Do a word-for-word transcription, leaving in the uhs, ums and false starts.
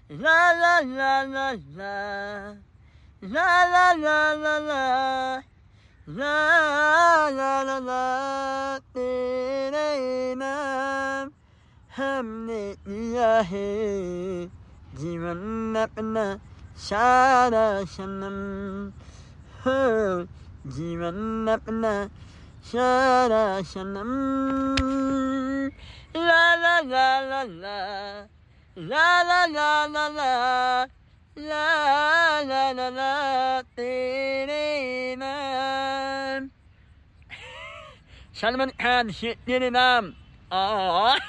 La la la la la. La la la la la. La la la la. तेरे नाम हमने लिया है जीवन अपना सारा सनम हो जीवन अपना सारा सनम ला ला ला ला ला ला ला ला ला ला ला ला ला ला तेरे नाम सलमान खान तेरे नाम